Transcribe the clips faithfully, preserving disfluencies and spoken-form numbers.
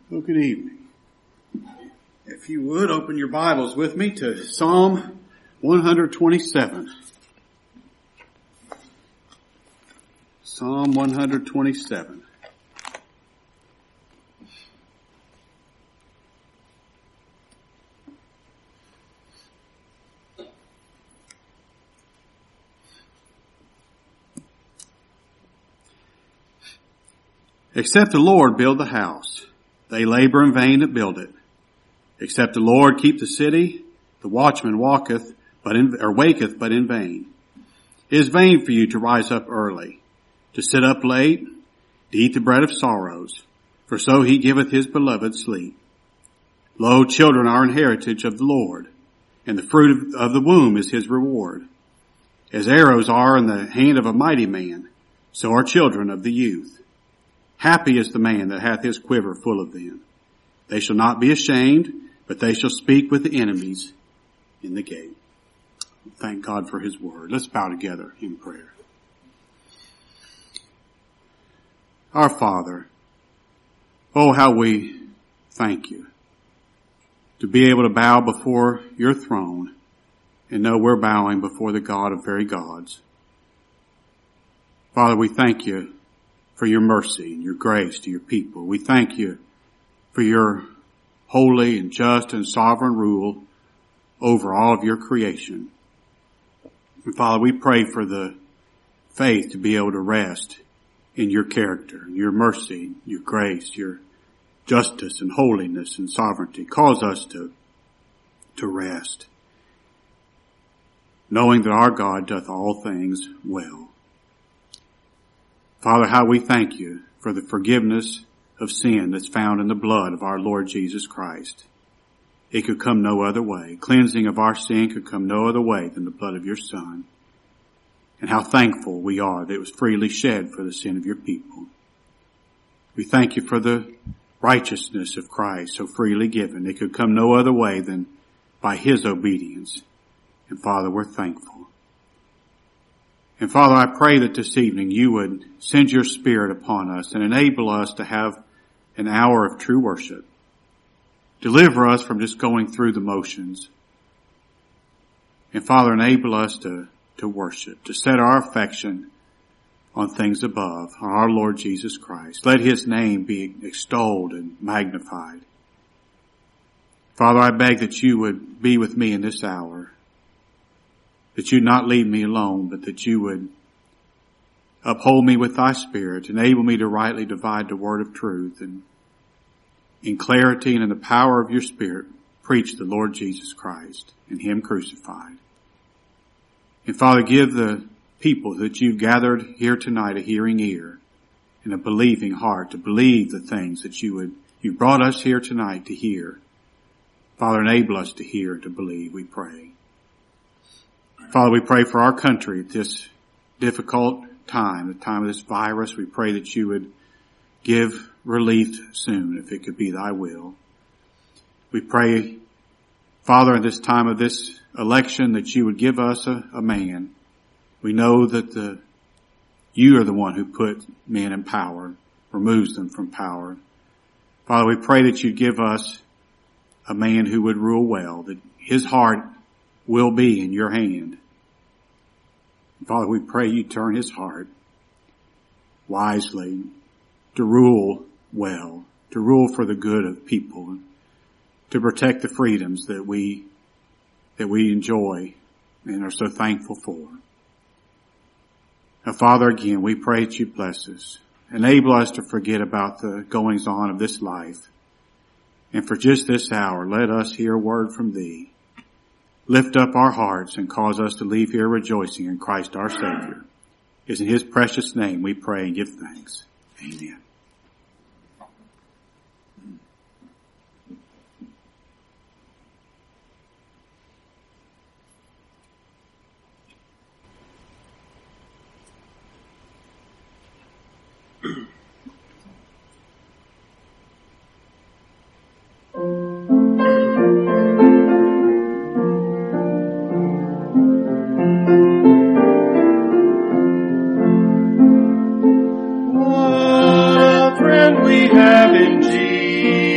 Well, good evening. If you would, open your Bibles with me to Psalm one twenty-seven. Psalm one twenty-seven. Except the Lord build the house, they labor in vain that build it. Except the Lord keep the city, the watchman walketh, but in, or waketh, but in vain. It is vain for you to rise up early, to sit up late, to eat the bread of sorrows, for so he giveth his beloved sleep. Lo, children are an heritage of the Lord, and the fruit of, of the womb is his reward. As arrows are in the hand of a mighty man, so are children of the youth. Happy is the man that hath his quiver full of them. They shall not be ashamed, but they shall speak with the enemies in the gate. Thank God for his word. Let's bow together in prayer. Our Father, oh, how we thank you to be able to bow before your throne and know we're bowing before the God of very gods. Father, we thank you for your mercy and your grace to your people. We thank you for your holy and just and sovereign rule over all of your creation. And Father, we pray for the faith to be able to rest in your character, your mercy, your grace, your justice and holiness and sovereignty. Cause us to, to rest, knowing that our God doth all things well. Father, how we thank you for the forgiveness of sin that's found in the blood of our Lord Jesus Christ. It could come no other way. Cleansing of our sin could come no other way than the blood of your Son. And how thankful we are that it was freely shed for the sin of your people. We thank you for the righteousness of Christ so freely given. It could come no other way than by his obedience. And Father, we're thankful. And Father, I pray that this evening you would send your Spirit upon us and enable us to have an hour of true worship. Deliver us from just going through the motions. And Father, enable us to, to worship, to set our affection on things above, on our Lord Jesus Christ. Let his name be extolled and magnified. Father, I beg that you would be with me in this hour. That you not leave me alone, but that you would uphold me with thy Spirit, enable me to rightly divide the word of truth, and in clarity and in the power of your Spirit, preach the Lord Jesus Christ and him crucified. And Father, give the people that you've gathered here tonight a hearing ear and a believing heart to believe the things that you would, you brought us here tonight to hear. Father, enable us to hear and to believe, we pray. Father, we pray for our country at this difficult time, the time of this virus. We pray that you would give relief soon, if it could be thy will. We pray, Father, at this time of this election, that you would give us a, a man. We know that the you are the one who put men in power, removes them from power. Father, we pray that you'd give us a man who would rule well, that his heart will be in your hand. Father, we pray you turn his heart wisely to rule well, to rule for the good of people, to protect the freedoms that we, that we enjoy and are so thankful for. Now, Father, again, we pray that you bless us. Enable us to forget about the goings on of this life. And for just this hour, let us hear a word from thee. Lift up our hearts and cause us to leave here rejoicing in Christ our Savior. It's in his precious name we pray and give thanks. Amen. we have in Jesus.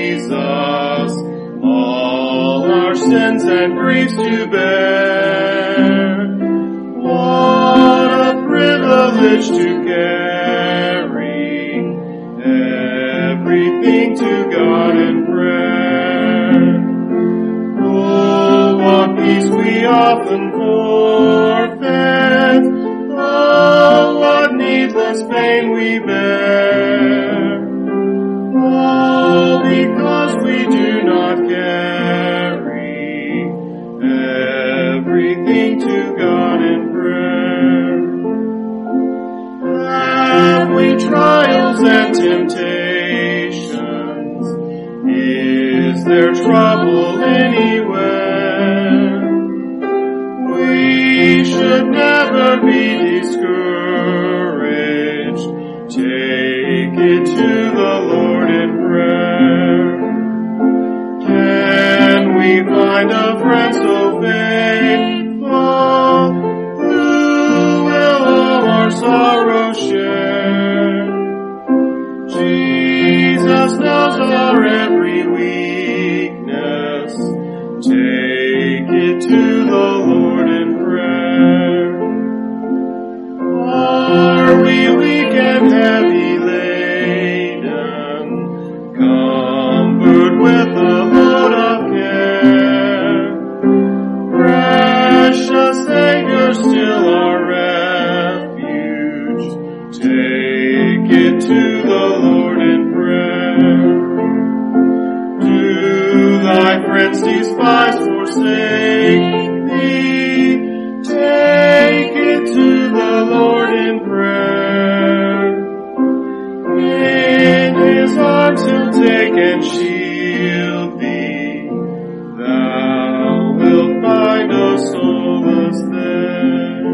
burdens and griefs to bear. What a privilege to carry everything to God in prayer. Oh, what peace we often forfeit. Oh, what needless pain we bear. All because we do not carry everything to God in prayer. Have we trials and temptations? Is there trouble anywhere? We should never be discouraged. Take it to the Lord in prayer. Can we find a friend so faithful who will all our sorrow share? Jesus knows our every weakness. Take it to the Lord in prayer. Are we weak and heavy laden, comfort with a load of care? Precious Savior, still our refuge. Take it to the Lord in prayer. Do thy friends despise, forsake thee? Take it to the Lord in prayer. In his arms he'll take and shield thee. Thou wilt find a solace there.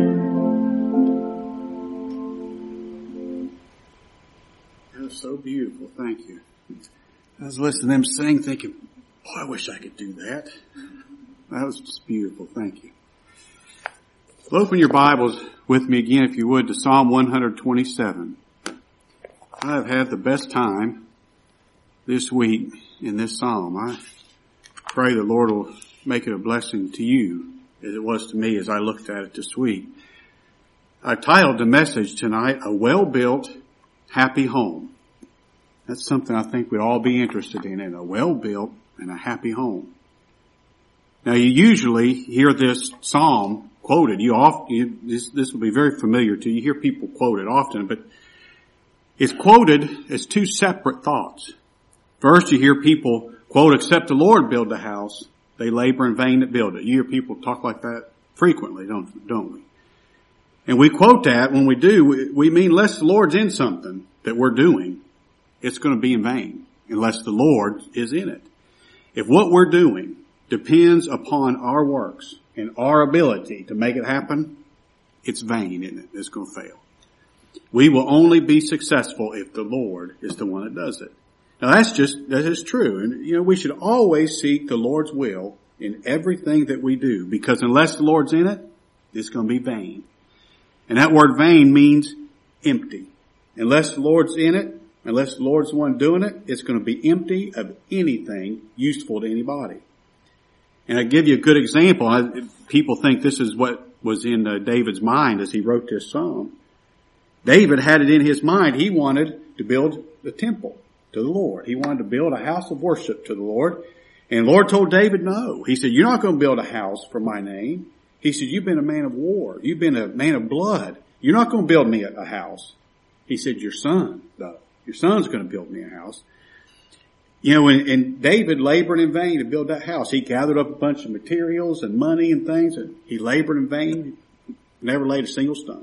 That was so beautiful. Thank you. I was listening to them sing thinking, boy, I wish I could do that. That was just beautiful. Thank you. Well, open your Bibles with me again, if you would, to Psalm one twenty-seven. I have had the best time this week in this psalm. I pray the Lord will make it a blessing to you as it was to me as I looked at it this week. I titled the message tonight, A Well-Built, Happy Home. That's something I think we'd all be interested in, in a well-built and a happy home. Now, you usually hear this psalm quoted. You often, you, this, this will be very familiar to you. You hear people quote it often, but it's quoted as two separate thoughts. First, you hear people quote, except the Lord build the house, they labor in vain that build it. You hear people talk like that frequently, don't, don't we? And we quote that when we do, we, we mean unless the Lord's in something that we're doing, it's going to be in vain unless the Lord is in it. If what we're doing depends upon our works and our ability to make it happen, it's vain, isn't it? It's going to fail. We will only be successful if the Lord is the one that does it. Now that's just, that is true. And you know, we should always seek the Lord's will in everything that we do, because unless the Lord's in it, it's going to be vain. And that word vain means empty. Unless the Lord's in it, unless the Lord's the one doing it, it's going to be empty of anything useful to anybody. And I'll give you a good example. I, people think this is what was in uh, David's mind as he wrote this psalm. David had it in his mind. He wanted to build the temple to the Lord. He wanted to build a house of worship to the Lord. And the Lord told David no. He said, you're not going to build a house for my name. He said, you've been a man of war. You've been a man of blood. You're not going to build me a, a house. He said, your son, though. Your son's going to build me a house. You know, and, and David labored in vain to build that house. He gathered up a bunch of materials and money and things, and he labored in vain, never laid a single stone.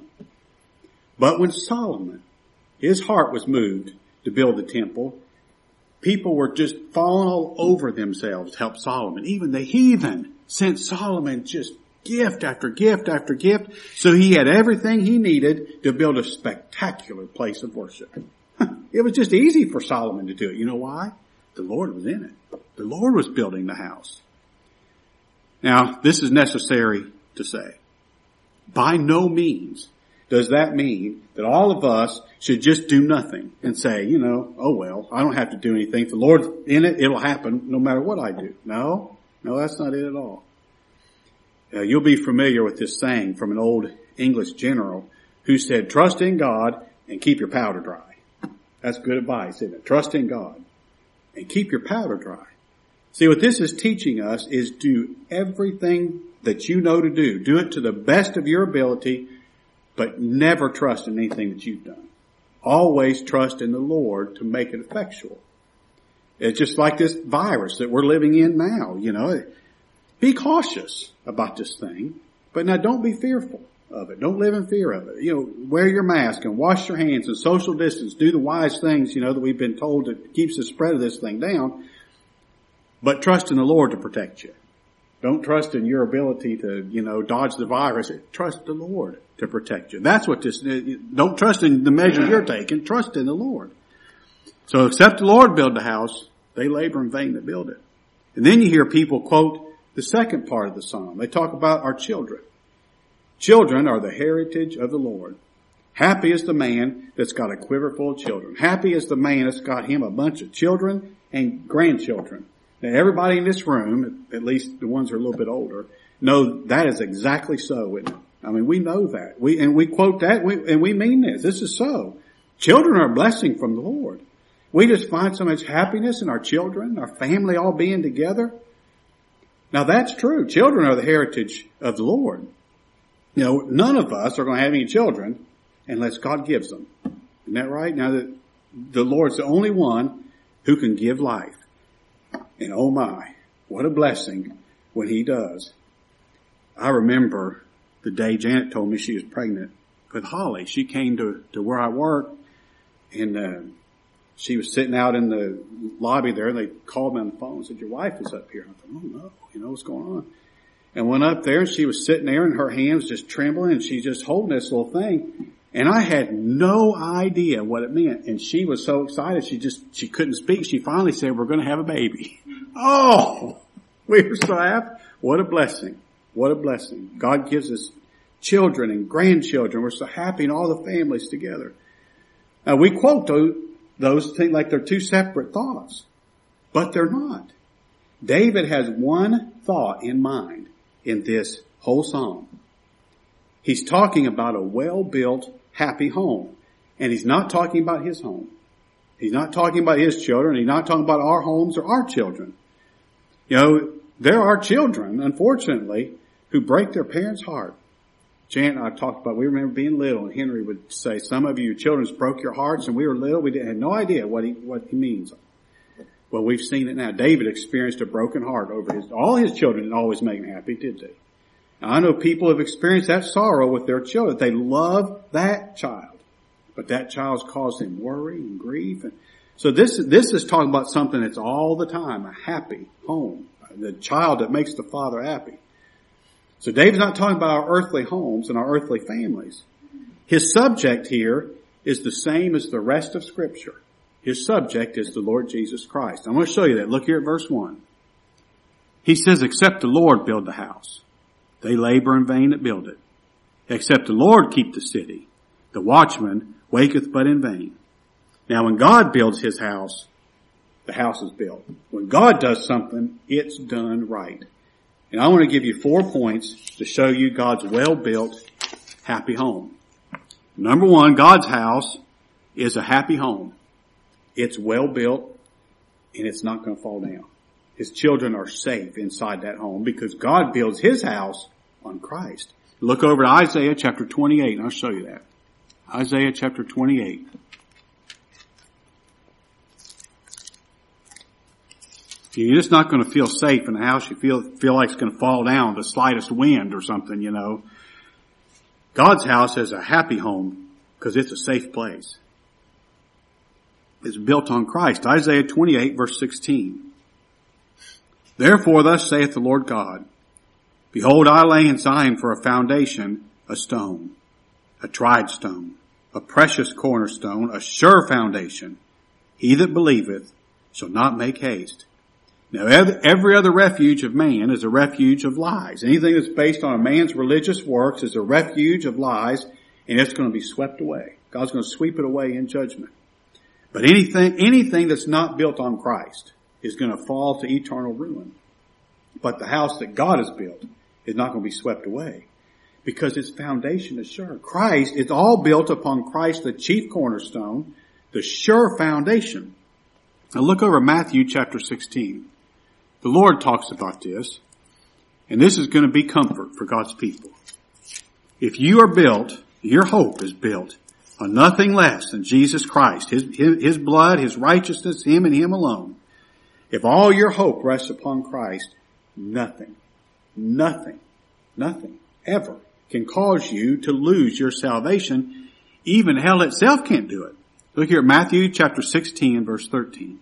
But when Solomon, his heart was moved to build the temple, people were just falling all over themselves to help Solomon. Even the heathen sent Solomon just gift after gift after gift. So he had everything he needed to build a spectacular place of worship. It was just easy for Solomon to do it. You know why? The Lord was in it. The Lord was building the house. Now, this is necessary to say. By no means does that mean that all of us should just do nothing and say, you know, oh well, I don't have to do anything. If the Lord's in it, it'll happen no matter what I do. No, No, that's not it at all. Uh, you'll be familiar with this saying from an old English general who said, trust in God and keep your powder dry. That's good advice, isn't it? Trust in God and keep your powder dry. See, what this is teaching us is do everything that you know to do. Do it to the best of your ability, but never trust in anything that you've done. Always trust in the Lord to make it effectual. It's just like this virus that we're living in now, you know. Be cautious about this thing, but now don't be fearful of it. Don't live in fear of it. You know, wear your mask and wash your hands and social distance. Do the wise things, you know, that we've been told that keeps the spread of this thing down. But trust in the Lord to protect you. Don't trust in your ability to, you know, dodge the virus. Trust the Lord to protect you. That's what this, don't trust in the measure you're taking. Trust in the Lord. So except the Lord build the house, they labor in vain that build it. And then you hear people quote the second part of the psalm. They talk about our children. Children are the heritage of the Lord. Happy is the man that's got a quiver full of children. Happy is the man that's got him a bunch of children and grandchildren. Now everybody in this room, at least the ones who are a little bit older, know that is exactly so, isn't it? I mean, we know that. We, and we quote that, we, and we mean this. This is so. Children are a blessing from the Lord. We just find so much happiness in our children, our family all being together. Now that's true. Children are the heritage of the Lord. You know, none of us are going to have any children unless God gives them. Isn't that right? Now the, the Lord's the only one who can give life. And oh my, what a blessing when He does. I remember the day Janet told me she was pregnant with Holly. She came to, to where I work, and uh, she was sitting out in the lobby there, and they called me on the phone and said, your wife is up here. I thought, oh no, you know what's going on. And went up there, and she was sitting there, and her hands just trembling, and she's just holding this little thing. And I had no idea what it meant. And she was so excited, she just, she couldn't speak. She finally said, we're going to have a baby. Oh, we were so happy. What a blessing. What a blessing. God gives us children and grandchildren. We're so happy and all the families together. Now we quote those, those things like they're two separate thoughts, but they're not. David has one thought in mind in this whole psalm. He's talking about a well-built, happy home. And he's not talking about his home. He's not talking about his children. He's not talking about our homes or our children. You know, there are children, unfortunately, who break their parents' heart. Jan and I talked about, we remember being little, and Henry would say, some of you children broke your hearts, and we were little, we didn't had no idea what he, what he means. Well, we've seen it now. David experienced a broken heart over his, all his children didn't always make him happy, did they? Now, I know people have experienced that sorrow with their children. They love that child, but that child's caused them worry and grief. And so this, this is talking about something that's all the time, a happy home, the child that makes the father happy. So David's not talking about our earthly homes and our earthly families. His subject here is the same as the rest of Scripture. His subject is the Lord Jesus Christ. I'm going to show you that. Look here at verse one. He says, except the Lord build the house, they labor in vain that build it. Except the Lord keep the city, the watchman waketh but in vain. Now when God builds His house, the house is built. When God does something, it's done right. And I want to give you four points to show you God's well-built, happy home. Number one, God's house is a happy home. It's well-built, and it's not going to fall down. His children are safe inside that home because God builds His house on Christ. Look over to Isaiah chapter twenty-eight, and I'll show you that. Isaiah chapter twenty-eight. You're just not going to feel safe in the house. You feel feel like it's going to fall down the slightest wind or something, you know. God's house is a happy home because it's a safe place. It's built on Christ. Isaiah twenty-eight verse sixteen. Therefore thus saith the Lord God, behold, I lay in Zion for a foundation, a stone, a tried stone, a precious cornerstone, a sure foundation. He that believeth shall not make haste. Now, every other refuge of man is a refuge of lies. Anything that's based on a man's religious works is a refuge of lies, and it's going to be swept away. God's going to sweep it away in judgment. But anything, anything that's not built on Christ is going to fall to eternal ruin. But the house that God has built is not going to be swept away because its foundation is sure. Christ, it's all built upon Christ, the chief cornerstone, the sure foundation. Now look over Matthew chapter sixteen. The Lord talks about this, and this is going to be comfort for God's people. If you are built, your hope is built on nothing less than Jesus Christ, His, His, His blood, His righteousness, Him and Him alone. If all your hope rests upon Christ, nothing, nothing, nothing ever can cause you to lose your salvation. Even hell itself can't do it. Look here at Matthew chapter sixteen and verse thirteen.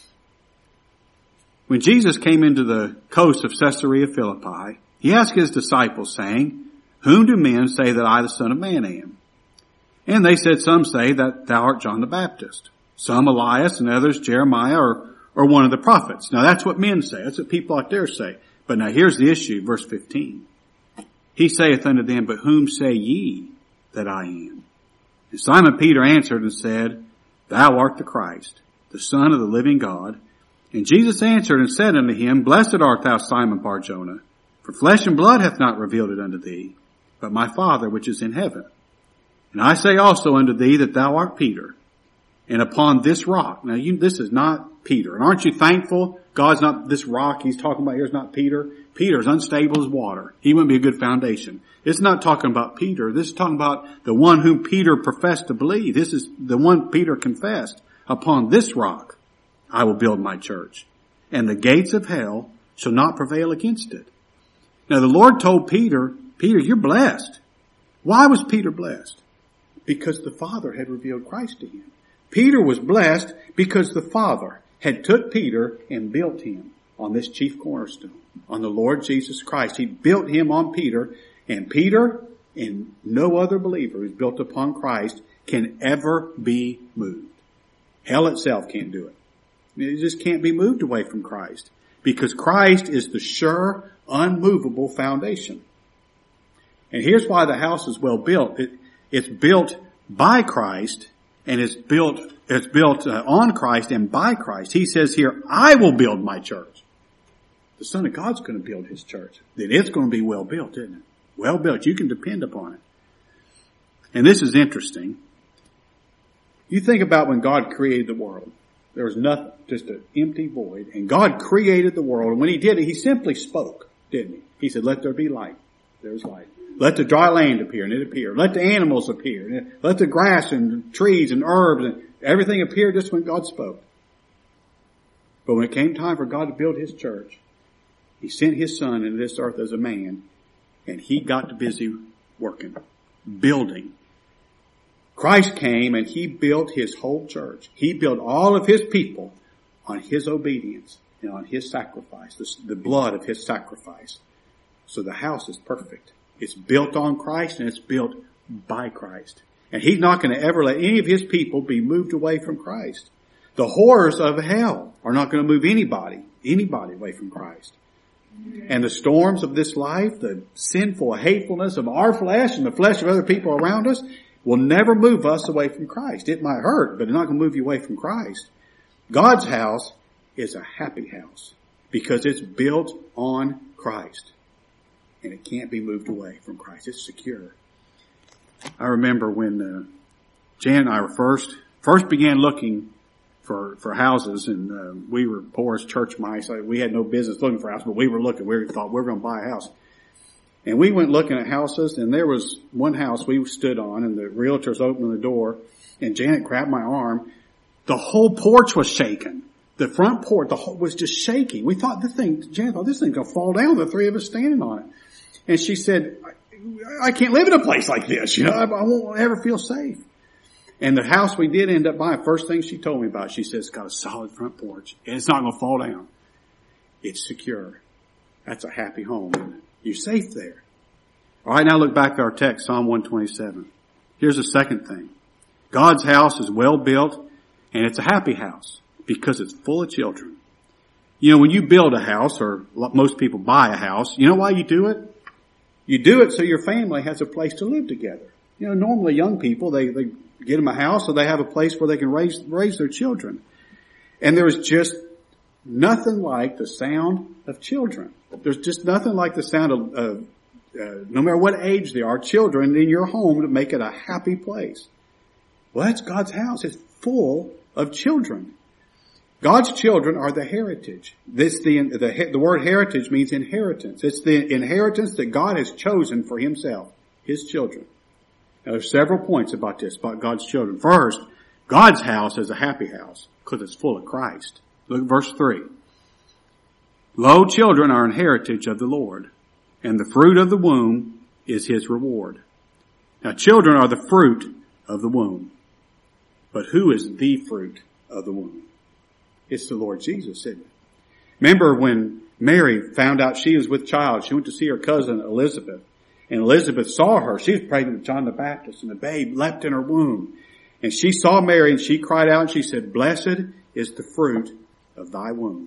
When Jesus came into the coast of Caesarea Philippi, He asked His disciples, saying, Whom do men say that I, the Son of Man, am? And they said, Some say that thou art John the Baptist, some Elias, and others Jeremiah, or or one of the prophets. Now that's what men say. That's what people out there say. But now here's the issue, verse fifteen. He saith unto them, But whom say ye that I am? And Simon Peter answered and said, Thou art the Christ, the Son of the living God. And Jesus answered and said unto him, Blessed art thou, Simon Bar-Jonah, for flesh and blood hath not revealed it unto thee, but my Father which is in heaven. And I say also unto thee that thou art Peter, and upon this rock. Now you, this is not Peter. And aren't you thankful God's not this rock he's talking about here is not Peter? Peter's unstable as water. He wouldn't be a good foundation. It's not talking about Peter. This is talking about the one whom Peter professed to believe. This is the one Peter confessed. Upon this rock I will build my church, and the gates of hell shall not prevail against it. Now the Lord told Peter, Peter, you're blessed. Why was Peter blessed? Because the Father had revealed Christ to him. Peter was blessed because the Father had took Peter and built him on this chief cornerstone, on the Lord Jesus Christ. He built him on Peter, and Peter and no other believer who's built upon Christ can ever be moved. Hell itself can't do it. It just can't be moved away from Christ because Christ is the sure, unmovable foundation. And here's why the house is well built. It, it's built by Christ, and it's built, it's built uh, on Christ and by Christ. He says here, I will build my church. The Son of God's going to build His church. Then it's going to be well built, isn't it? Well built. You can depend upon it. And this is interesting. You think about when God created the world. There was nothing, just an empty void. And God created the world. And when He did it, He simply spoke, didn't He? He said, let there be light. There's light. Let the dry land appear, and it appeared. Let the animals appear. Let the grass and trees and herbs and everything appear just when God spoke. But when it came time for God to build His church, He sent His Son into this earth as a man, and He got busy working, building. Christ came and He built His whole church. He built all of His people on His obedience and on His sacrifice, the, the blood of His sacrifice. So the house is perfect. It's built on Christ and it's built by Christ. And He's not going to ever let any of His people be moved away from Christ. The horrors of hell are not going to move anybody, anybody away from Christ. And the storms of this life, the sinful hatefulness of our flesh and the flesh of other people around us will never move us away from Christ. It might hurt, but it's not going to move you away from Christ. God's house is a happy house because it's built on Christ. And it can't be moved away from Christ. It's secure. I remember when uh, Jan and I were first first began looking for for houses, and uh, we were poor as church mice. We had no business looking for a house, but we were looking. We thought we were going to buy a house. And we went looking at houses, and there was one house we stood on, and the realtors opened the door, and Janet grabbed my arm. The whole porch was shaking. The front porch the whole, was just shaking. We thought this thing, Janet thought this thing's going to fall down, the three of us standing on it. And she said, I, I can't live in a place like this. You know, I, I won't ever feel safe. And the house we did end up buying, first thing she told me about, she says, it's got a solid front porch, and it's not going to fall down. It's secure. That's a happy home, isn't it? You're safe there. All right, now look back at our text, Psalm one twenty-seven. Here's the second thing. God's house is well built, and it's a happy house because it's full of children. You know, when you build a house, or most people buy a house, you know why you do it? You do it so your family has a place to live together. You know, normally young people, they, they get them a house so they have a place where they can raise, raise their children. And there was just nothing like the sound of children. There's just nothing like the sound of, of uh, no matter what age they are, children in your home to make it a happy place. Well, that's God's house. It's full of children. God's children are the heritage. This the, the the word heritage means inheritance. It's the inheritance that God has chosen for himself, his children. Now, there's several points about this, about God's children. First, God's house is a happy house because it's full of Christ. Look at verse three. Lo, children are an heritage of the Lord, and the fruit of the womb is his reward. Now, children are the fruit of the womb. But who is the fruit of the womb? It's the Lord Jesus, isn't it? Remember when Mary found out she was with child, she went to see her cousin Elizabeth. And Elizabeth saw her. She was pregnant with John the Baptist, and the babe leapt in her womb. And she saw Mary, and she cried out, and she said, Blessed is the fruit of thy womb.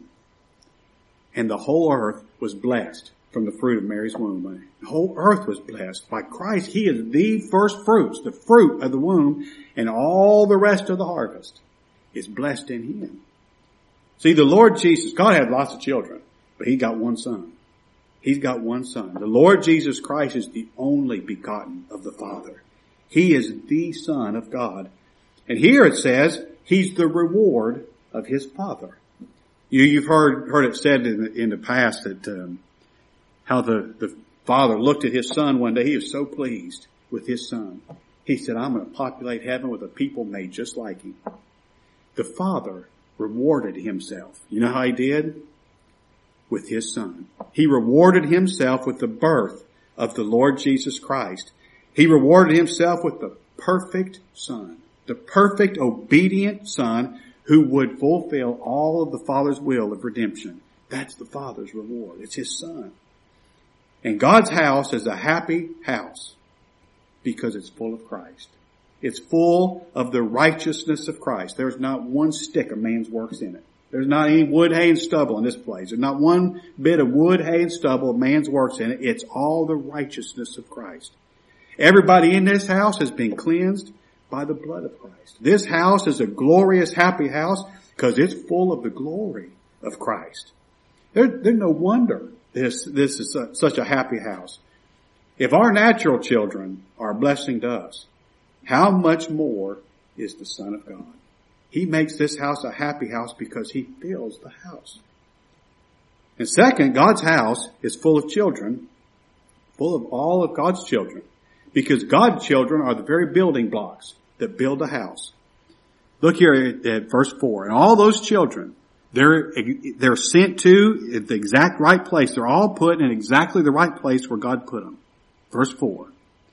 And the whole earth was blessed from the fruit of Mary's womb. The whole earth was blessed by Christ. He is the first fruits, the fruit of the womb, and all the rest of the harvest is blessed in him. See, the Lord Jesus, God had lots of children, but he got one son. He's got one son. The Lord Jesus Christ is the only begotten of the Father. He is the Son of God. And here it says, he's the reward of his Father. You, you've heard, heard it said in the, in the past that, um, how the, the Father looked at his son one day. He was so pleased with his son. He said, I'm going to populate heaven with a people made just like him. The Father rewarded himself. You know how he did? With his son. He rewarded himself with the birth of the Lord Jesus Christ. He rewarded himself with the perfect son, the perfect obedient son who would fulfill all of the Father's will of redemption. That's the Father's reward. It's his son. And God's house is a happy house because it's full of Christ. It's full of the righteousness of Christ. There's not one stick of man's works in it. There's not any wood, hay, and stubble in this place. There's not one bit of wood, hay, and stubble of man's works in it. It's all the righteousness of Christ. Everybody in this house has been cleansed by the blood of Christ. This house is a glorious, happy house because it's full of the glory of Christ. There, there's no wonder this, this is a, such a happy house. If our natural children are a blessing to us, how much more is the Son of God? He makes this house a happy house because he fills the house. And second, God's house is full of children, full of all of God's children, because God's children are the very building blocks that build a house. Look here at, at verse four. And all those children, they're, they're sent to at the exact right place. They're all put in exactly the right place where God put them. Verse four.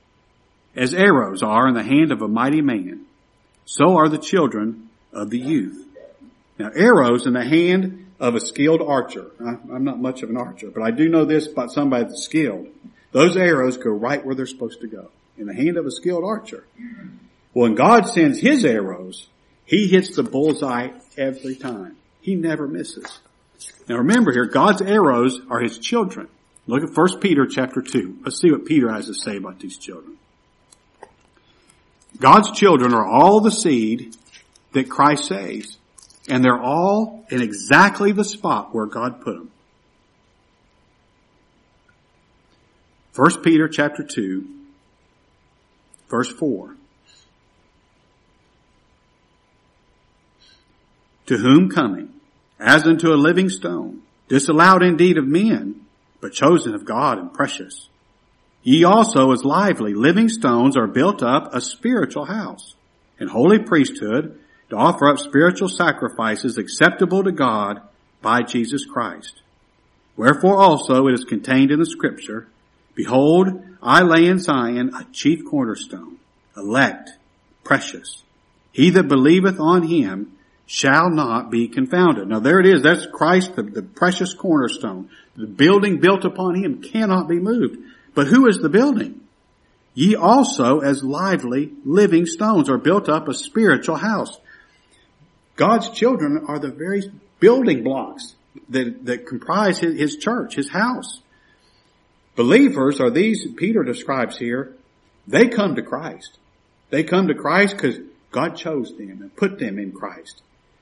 As arrows are in the hand of a mighty man, so are the children of the youth. Now, arrows in the hand of a skilled archer. I'm not much of an archer, but I do know this about somebody that's skilled. Those arrows go right where they're supposed to go, in the hand of a skilled archer. Well, when God sends his arrows, he hits the bullseye every time. He never misses. Now remember here, God's arrows are his children. Look at First Peter chapter two. Let's see what Peter has to say about these children. God's children are all the seed that Christ saves. And they're all in exactly the spot where God put them. First Peter chapter two, verse four. To whom coming, as unto a living stone, disallowed indeed of men, but chosen of God and precious. Ye also as lively living stones are built up a spiritual house, and holy priesthood, to offer up spiritual sacrifices acceptable to God by Jesus Christ. Wherefore also it is contained in the Scripture, Behold, I lay in Zion a chief cornerstone, elect, precious. He that believeth on him shall not be confounded. Now there it is. That's Christ, the, the precious cornerstone. The building built upon him cannot be moved. But who is the building? Ye also as lively living stones are built up a spiritual house. God's children are the very building blocks that, that comprise his, his church, his house. Believers are these, Peter describes here, they come to Christ. They come to Christ because God chose them and put them in Christ.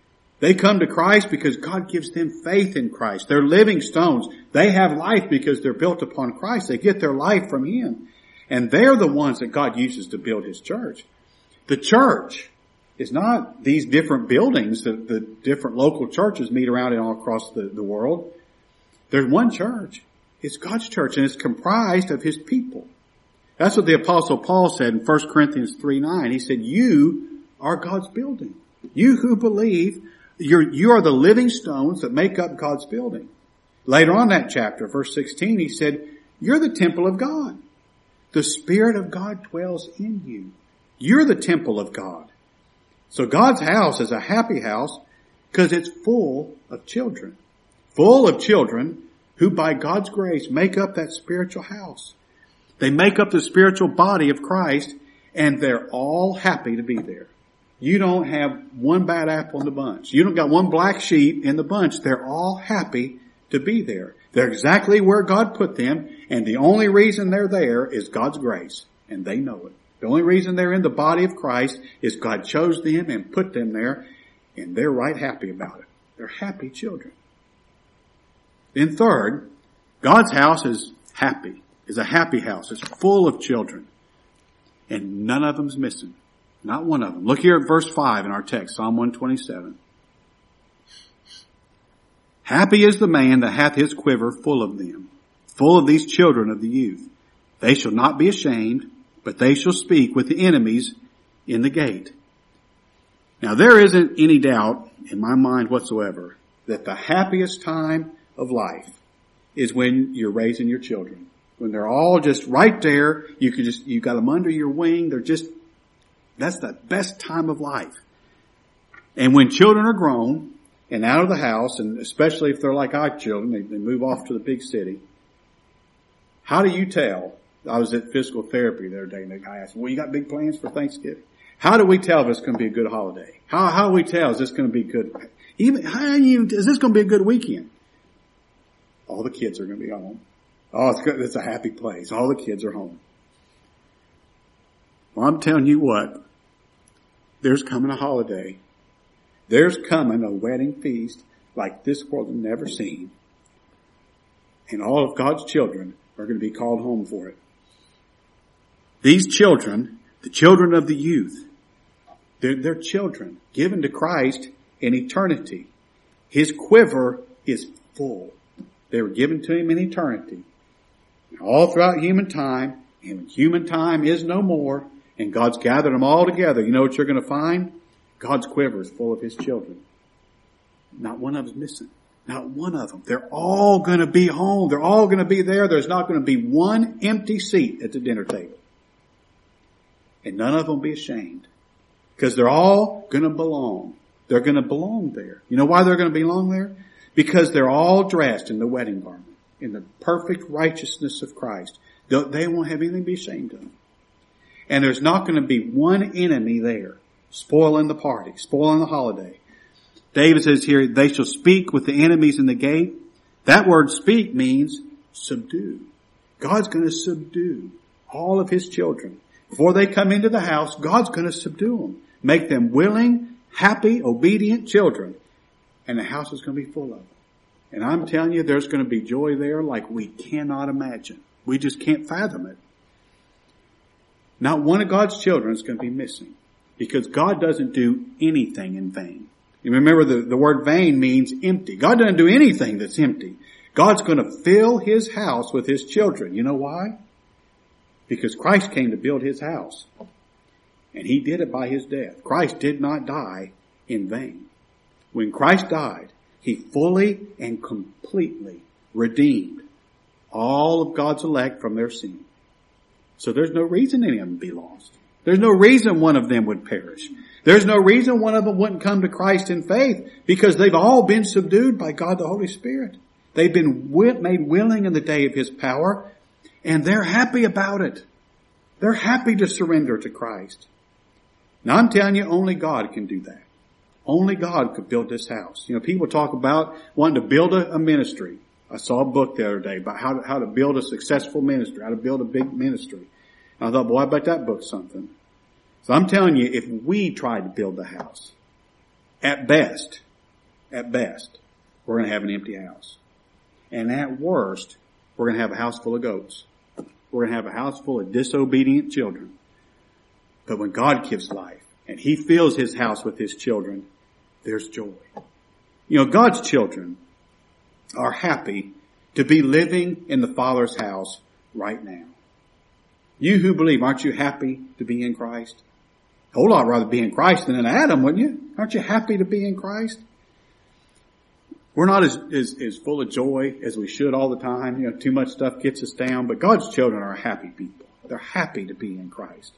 They come to Christ because God gives them faith in Christ. They're living stones. They have life because they're built upon Christ. They get their life from Him. And they're the ones that God uses to build His church. The church is not these different buildings that the different local churches meet around in all across the, the world. There's one church. It's God's church, and it's comprised of His people. That's what the Apostle Paul said in First Corinthians three nine. He said, you are God's building. You who believe, you're, you are the living stones that make up God's building. Later on in that chapter, verse sixteen, he said, you're the temple of God. The Spirit of God dwells in you. You're the temple of God. So God's house is a happy house because it's full of children. Full of children who by God's grace make up that spiritual house. They make up the spiritual body of Christ, and they're all happy to be there. You don't have one bad apple in the bunch. You don't got one black sheep in the bunch. They're all happy to be there. They're exactly where God put them, and the only reason they're there is God's grace, and they know it. The only reason they're in the body of Christ is God chose them and put them there, and they're right happy about it. They're happy children. Then third, God's house is happy, is a happy house. It's full of children, and none of them's missing. Not one of them. Look here at verse five in our text, Psalm one twenty-seven. Happy is the man that hath his quiver full of them, full of these children of the youth. They shall not be ashamed, but they shall speak with the enemies in the gate. Now there isn't any doubt in my mind whatsoever that the happiest time of life is when you're raising your children. When they're all just right there, you can just, you got them under your wing. They're just, that's the best time of life. And when children are grown and out of the house, and especially if they're like our children, they, they move off to the big city. How do you tell? I was at physical therapy the other day, and the guy asked, well, you got big plans for Thanksgiving? How do we tell if it's going to be a good holiday? How, how do we tell is this going to be good? Even, how do you, is this going to be a good weekend? All the kids are going to be home. Oh, it's good. It's a happy place. All the kids are home. Well, I'm telling you what, there's coming a holiday. There's coming a wedding feast like this world has never seen. And all of God's children are going to be called home for it. These children, the children of the youth, they're, they're children given to Christ in eternity. His quiver is full. They were given to Him in eternity. All throughout human time, and when human time is no more, and God's gathered them all together, you know what you're going to find? God's quiver is full of His children. Not one of them's missing. Not one of them. They're all going to be home. They're all going to be there. There's not going to be one empty seat at the dinner table. And none of them will be ashamed. Because they're all going to belong. They're going to belong there. You know why they're going to belong there? Because they're all dressed in the wedding garment, in the perfect righteousness of Christ. They won't have anything to be ashamed of. And there's not going to be one enemy there spoiling the party, spoiling the holiday. David says here, they shall speak with the enemies in the gate. That word speak means subdue. God's going to subdue all of His children. Before they come into the house, God's going to subdue them. Make them willing, happy, obedient children. And the house is going to be full of them. And I'm telling you, there's going to be joy there like we cannot imagine. We just can't fathom it. Not one of God's children is going to be missing. Because God doesn't do anything in vain. You remember the, the word vain means empty. God doesn't do anything that's empty. God's going to fill His house with His children. You know why? Because Christ came to build His house. And He did it by His death. Christ did not die in vain. When Christ died, He fully and completely redeemed all of God's elect from their sin. So there's no reason any of them be lost. There's no reason one of them would perish. There's no reason one of them wouldn't come to Christ in faith, because they've all been subdued by God the Holy Spirit. They've been made willing in the day of His power, and they're happy about it. They're happy to surrender to Christ. Now I'm telling you, only God can do that. Only God could build this house. You know, people talk about wanting to build a, a ministry. I saw a book the other day about how to, how to build a successful ministry, how to build a big ministry. And I thought, boy, I bet that book's something. So I'm telling you, if we tried to build the house, at best, at best, we're going to have an empty house. And at worst, we're going to have a house full of goats. We're going to have a house full of disobedient children. But when God gives life and He fills His house with His children, there's joy. You know, God's children are happy to be living in the Father's house right now. You who believe, aren't you happy to be in Christ? A whole lot rather be in Christ than in Adam, wouldn't you? Aren't you happy to be in Christ? We're not as, as, as full of joy as we should all the time. You know, too much stuff gets us down, but God's children are happy people. They're happy to be in Christ.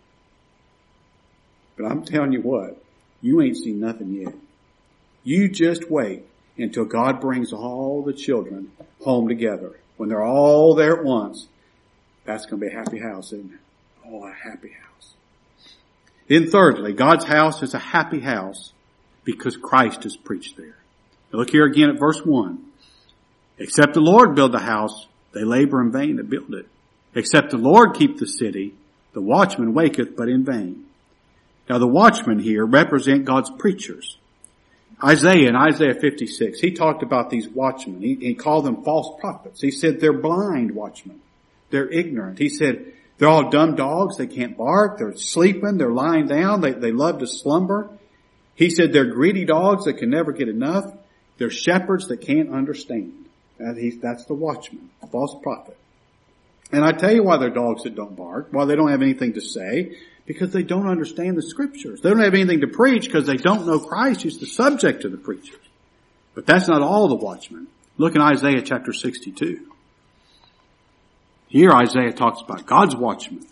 But I'm telling you what, you ain't seen nothing yet. You just wait until God brings all the children home together. When they're all there at once, that's going to be a happy house, isn't it? Oh, a happy house. Then thirdly, God's house is a happy house because Christ is preached there. Now look here again at verse one. Except the Lord build the house, they labor in vain to build it. Except the Lord keep the city, the watchman waketh but in vain. Now the watchmen here represent God's preachers. Isaiah in Isaiah fifty-six, he talked about these watchmen. He, he called them false prophets. He said they're blind watchmen. They're ignorant. He said they're all dumb dogs. They can't bark. They're sleeping. They're lying down. They, they love to slumber. He said they're greedy dogs that can never get enough. They're shepherds that can't understand. And he's, that's the watchman, a false prophet. And I tell you why they're dogs that don't bark, why they don't have anything to say, because they don't understand the Scriptures. They don't have anything to preach because they don't know Christ, who's the subject of the preachers. But that's not all the watchmen. Look in Isaiah chapter sixty-two. Here Isaiah talks about God's watchmen.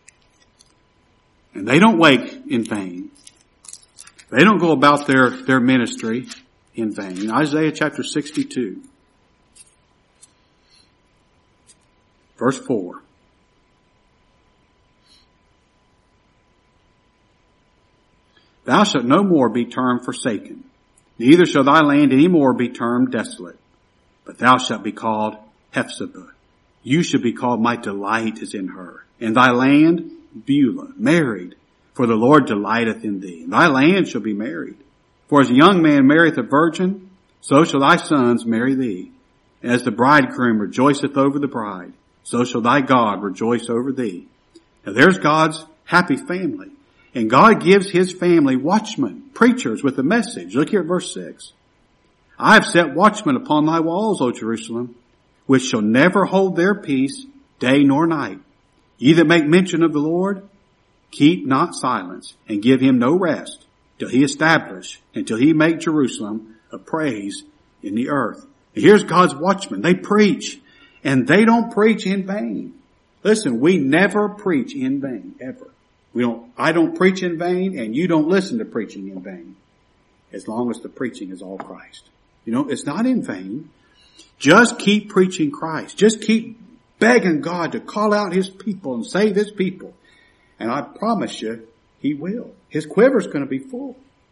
And they don't wake in vain. They don't go about their, their ministry in vain. Isaiah chapter sixty-two. Verse four. Thou shalt no more be termed forsaken, neither shall thy land any more be termed desolate, but thou shalt be called Hephzibah. You shall be called, my delight is in her. And thy land, Beulah, married, for the Lord delighteth in thee. And thy land shall be married. For as a young man marrieth a virgin, so shall thy sons marry thee. And as the bridegroom rejoiceth over the bride, so shall thy God rejoice over thee. Now there's God's happy family. And God gives His family watchmen, preachers with a message. Look here at verse six. I have set watchmen upon thy walls, O Jerusalem, which shall never hold their peace day nor night. Ye that make mention of the Lord, keep not silence, and give Him no rest, till He establish, until He make Jerusalem a praise in the earth. And here's God's watchmen. They preach, and they don't preach in vain. Listen, we never preach in vain, ever. We don't, I don't preach in vain, and you don't listen to preaching in vain, as long as the preaching is all Christ. You know, it's not in vain. Just keep preaching Christ. Just keep begging God to call out His people and save His people. And I promise you, He will. His quiver's going to be full.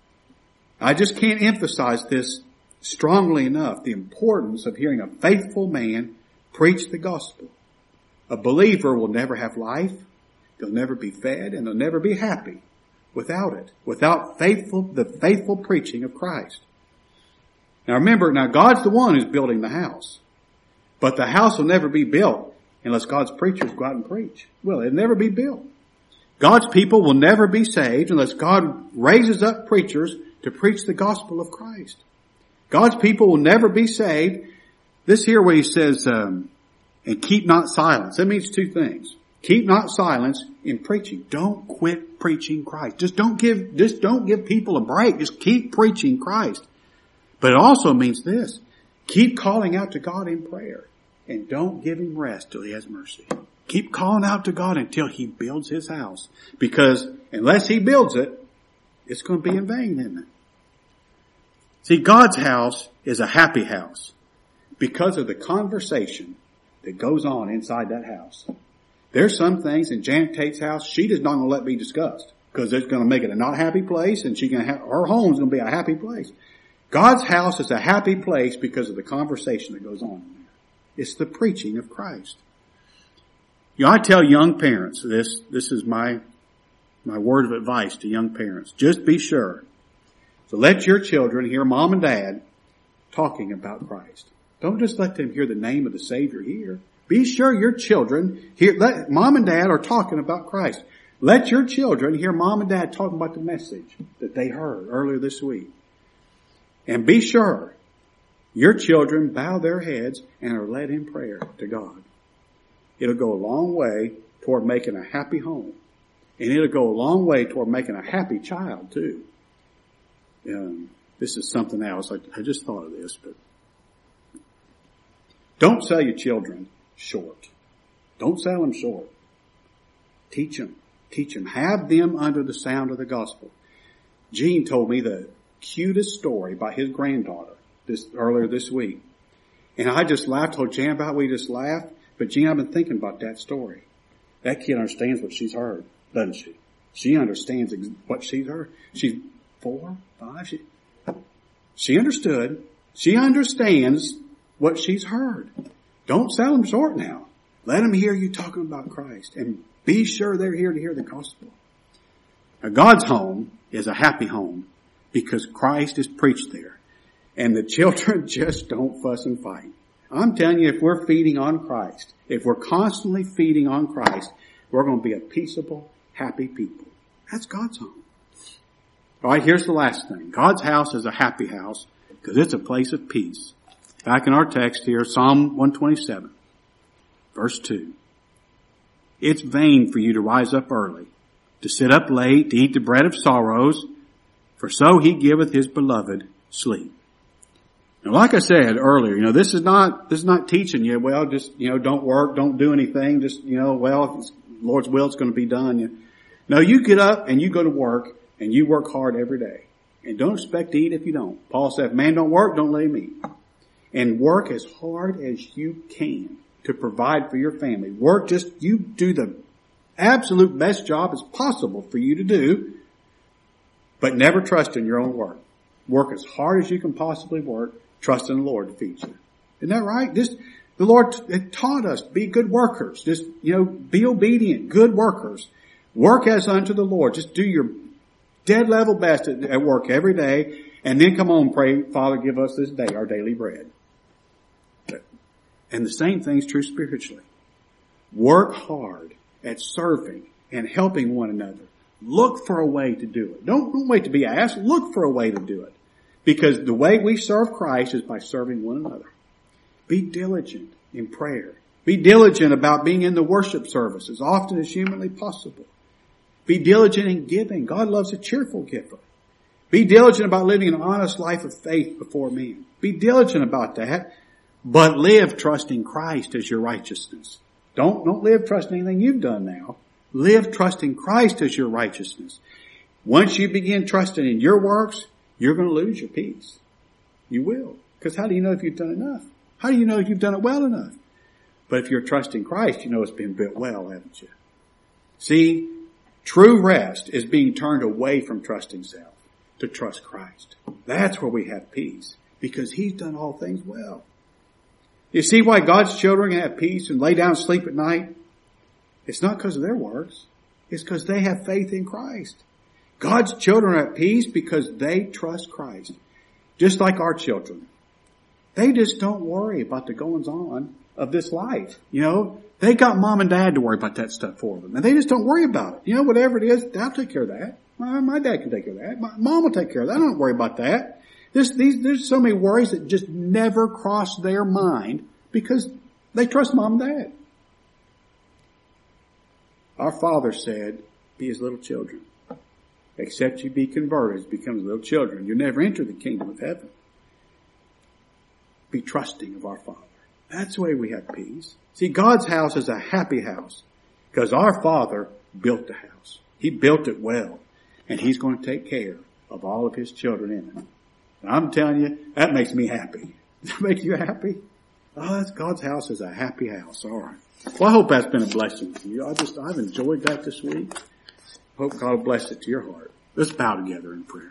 I just can't emphasize this strongly enough, the importance of hearing a faithful man preach the gospel. A believer will never have life. They'll never be fed, and they'll never be happy without it, without faithful, the faithful preaching of Christ. Now remember, now God's the one who's building the house. But the house will never be built unless God's preachers go out and preach. Well, it'll never be built. God's people will never be saved unless God raises up preachers to preach the gospel of Christ. God's people will never be saved. This here where He says, um, and keep not silence. That means two things. Keep not silence in preaching. Don't quit preaching Christ. Just don't give, just don't give people a break. Just keep preaching Christ. But it also means this. Keep calling out to God in prayer. And don't give Him rest till He has mercy. Keep calling out to God until He builds His house. Because unless He builds it, it's going to be in vain, isn't it? See, God's house is a happy house because of the conversation that goes on inside that house. There's some things in Janet Tate's house she is not going to let be discussed because it's going to make it a not happy place, and she going to have, her home's going to be a happy place. God's house is a happy place because of the conversation that goes on in there. It's the preaching of Christ. You know, I tell young parents this, this is my, my word of advice to young parents. Just be sure So let your children hear mom and dad talking about Christ. Don't just let them hear the name of the Savior here. Be sure your children hear, let, mom and dad are talking about Christ. Let your children hear mom and dad talking about the message that they heard earlier this week. And be sure your children bow their heads and are led in prayer to God. It'll go a long way toward making a happy home. And it'll go a long way toward making a happy child too. Um, this is something else. I, I just thought of this, but don't sell your children short. Don't sell them short. Teach them. Teach them. Have them under the sound of the gospel. Gene told me the cutest story about his granddaughter this earlier this week. And I just laughed. Told Jan about it. We just laughed. But Gene, I've been thinking about that story. That kid understands what she's heard, doesn't she? She understands what she's heard. She's four, five. She, she understood. She understands what she's heard. Don't sell them short now. Let them hear you talking about Christ. And be sure they're here to hear the gospel. Now, God's home is a happy home because Christ is preached there. And the children just don't fuss and fight. I'm telling you, if we're feeding on Christ, if we're constantly feeding on Christ, we're going to be a peaceable, happy people. That's God's home. All right, here's the last thing. God's house is a happy house because it's a place of peace. Back in our text here, Psalm one twenty-seven, verse two. It's vain for you to rise up early, to sit up late, to eat the bread of sorrows, for so he giveth his beloved sleep. Now, like I said earlier, you know, this is not, this is not teaching you, well, just, you know, don't work, don't do anything, just, you know, well, if it's Lord's will, it's going to be done. You, no, you get up and you go to work and you work hard every day. And don't expect to eat if you don't. Paul said, if man don't work, don't let him eat. And work as hard as you can to provide for your family. Work just, you do the absolute best job as possible for you to do, but never trust in your own work. Work as hard as you can possibly work, trust in the Lord to feed you. Isn't that right? This, the Lord taught us, be good workers. Just, you know, be obedient, good workers. Work as unto the Lord. Just do your dead level best at, at work every day, and then come on and pray, Father, give us this day our daily bread. And the same thing's true spiritually. Work hard at serving and helping one another. Look for a way to do it. Don't, don't wait to be asked. Look for a way to do it. Because the way we serve Christ is by serving one another. Be diligent in prayer. Be diligent about being in the worship service as often as humanly possible. Be diligent in giving. God loves a cheerful giver. Be diligent about living an honest life of faith before men. Be diligent about that. But live trusting Christ as your righteousness. Don't, don't live trusting anything you've done now. Live trusting Christ as your righteousness. Once you begin trusting in your works, you're going to lose your peace. You will. Because how do you know if you've done enough? How do you know if you've done it well enough? But if you're trusting Christ, you know it's been built well, haven't you? See, true rest is being turned away from trusting self to trust Christ. That's where we have peace. Because He's done all things well. You see why God's children have peace and lay down and sleep at night? It's not because of their works. It's because they have faith in Christ. God's children are at peace because they trust Christ. Just like our children. They just don't worry about the goings on of this life. You know, they got mom and dad to worry about that stuff for them. And they just don't worry about it. You know, whatever it is, I'll take care of that. My, my dad can take care of that. My mom will take care of that. I don't worry about that. There's, these, there's so many worries that just never cross their mind because they trust mom and dad. Our Father said, be as little children. Except you be converted, become as little children. You'll never enter the kingdom of heaven. Be trusting of our Father. That's the way we have peace. See, God's house is a happy house because our Father built the house. He built it well, and He's going to take care of all of His children in it. And I'm telling you, that makes me happy. Does that make you happy? Oh, that's God's house is a happy house. All right. Well, I hope that's been a blessing to you. I just, I've enjoyed that this week. Hope God will bless it to your heart. Let's bow together in prayer.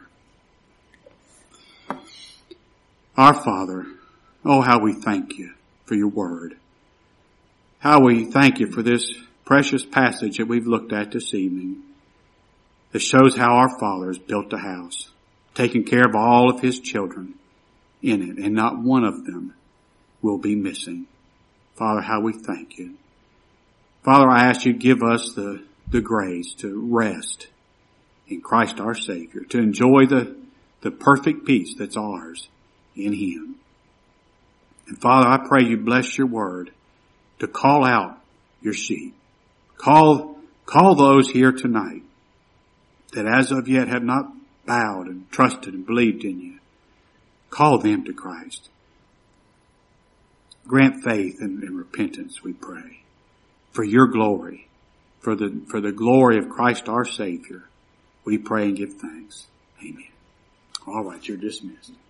Our Father, oh, how we thank you for your word. How we thank you for this precious passage that we've looked at this evening that shows how our Father has built a house. taking care of all of his children in it, and not one of them will be missing. Father, how we thank you. Father, I ask you to give us the, the grace to rest in Christ our Savior, to enjoy the, the perfect peace that's ours in him. And Father, I pray you bless your word to call out your sheep. Call, call those here tonight that as of yet have not bowed and trusted and believed in you. Call them to Christ. Grant faith and, and repentance, we pray, for your glory, for the, for the glory of Christ our Savior. We pray and give thanks. Amen. All right, you're dismissed.